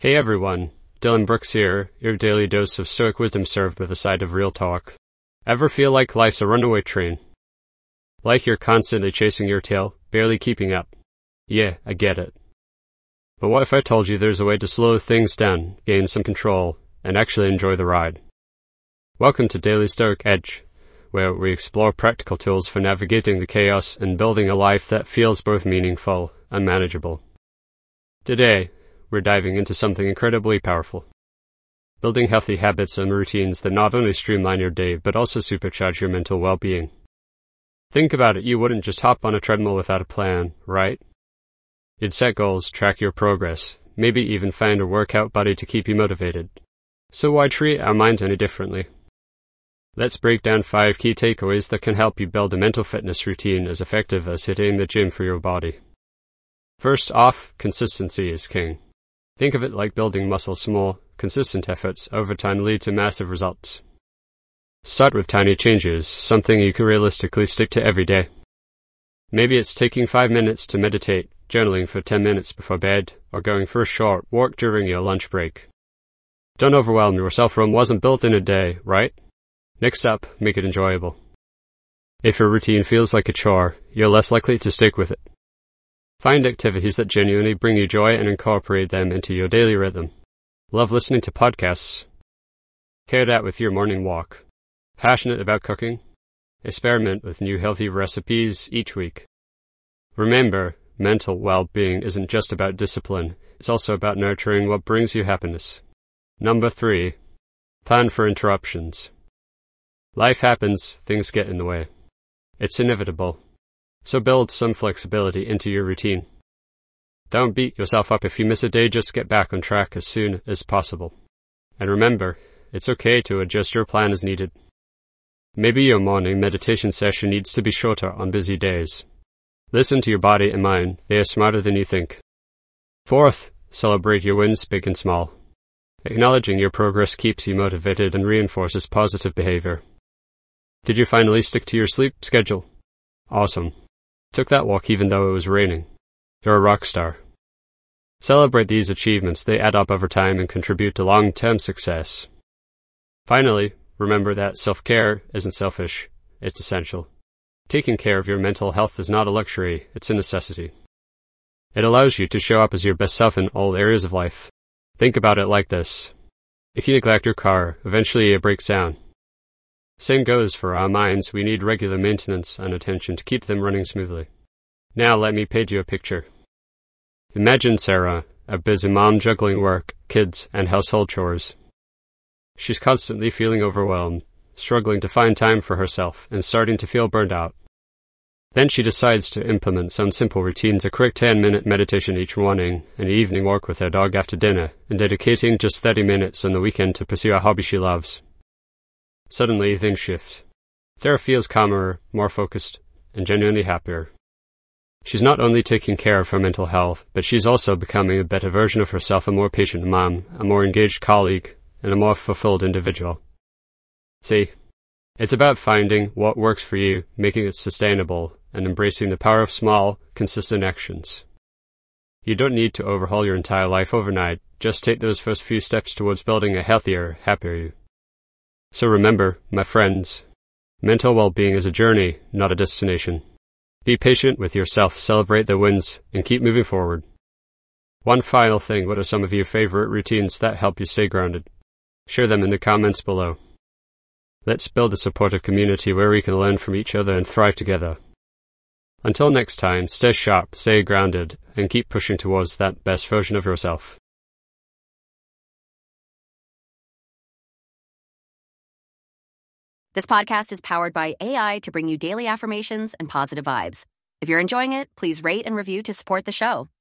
Hey everyone, Dylan Brooks here, your daily dose of stoic wisdom served with a side of real talk. Ever feel like life's a runaway train? Like you're constantly chasing your tail, barely keeping up? Yeah, I get it. But what if I told you there's a way to slow things down, gain some control, and actually enjoy the ride? Welcome to Daily Stoic Edge, where we explore practical tools for navigating the chaos and building a life that feels both meaningful and manageable. Today, we're diving into something incredibly powerful. Building healthy habits and routines that not only streamline your day, but also supercharge your mental well-being. Think about it, you wouldn't just hop on a treadmill without a plan, right? You'd set goals, track your progress, maybe even find a workout buddy to keep you motivated. So why treat our minds any differently? Let's break down 5 key takeaways that can help you build a mental fitness routine as effective as hitting the gym for your body. First off, consistency is king. Think of it like building muscle. Small, consistent efforts over time lead to massive results. Start with tiny changes, something you can realistically stick to every day. Maybe it's taking 5 minutes to meditate, journaling for 10 minutes before bed, or going for a short walk during your lunch break. Don't overwhelm yourself. Rome wasn't built in a day, right? Next up, make it enjoyable. If your routine feels like a chore, you're less likely to stick with it. Find activities that genuinely bring you joy and incorporate them into your daily rhythm. Love listening to podcasts? Pair that with your morning walk. Passionate about cooking? Experiment with new healthy recipes each week. Remember, mental well-being isn't just about discipline, it's also about nurturing what brings you happiness. Number 3. Plan for interruptions. Life happens, things get in the way. It's inevitable. So build some flexibility into your routine. Don't beat yourself up if you miss a day, just get back on track as soon as possible. And remember, it's okay to adjust your plan as needed. Maybe your morning meditation session needs to be shorter on busy days. Listen to your body and mind, they are smarter than you think. Fourth, celebrate your wins, big and small. Acknowledging your progress keeps you motivated and reinforces positive behavior. Did you finally stick to your sleep schedule? Awesome. Took that walk even though it was raining. You're a rock star. Celebrate these achievements, they add up over time and contribute to long-term success. Finally, remember that self-care isn't selfish, it's essential. Taking care of your mental health is not a luxury, it's a necessity. It allows you to show up as your best self in all areas of life. Think about it like this. If you neglect your car, eventually it breaks down. Same goes for our minds, we need regular maintenance and attention to keep them running smoothly. Now let me paint you a picture. Imagine Sarah, a busy mom juggling work, kids, and household chores. She's constantly feeling overwhelmed, struggling to find time for herself, and starting to feel burned out. Then she decides to implement some simple routines, a quick 10-minute meditation each morning, an evening walk with her dog after dinner, and dedicating just 30 minutes on the weekend to pursue a hobby she loves. Suddenly, things shift. Sarah feels calmer, more focused, and genuinely happier. She's not only taking care of her mental health, but she's also becoming a better version of herself, a more patient mom, a more engaged colleague, and a more fulfilled individual. See, it's about finding what works for you, making it sustainable, and embracing the power of small, consistent actions. You don't need to overhaul your entire life overnight, just take those first few steps towards building a healthier, happier you. So remember, my friends, mental well-being is a journey, not a destination. Be patient with yourself, celebrate the wins, and keep moving forward. One final thing, what are some of your favorite routines that help you stay grounded? Share them in the comments below. Let's build a supportive community where we can learn from each other and thrive together. Until next time, stay sharp, stay grounded, and keep pushing towards that best version of yourself. This podcast is powered by AI to bring you daily affirmations and positive vibes. If you're enjoying it, please rate and review to support the show.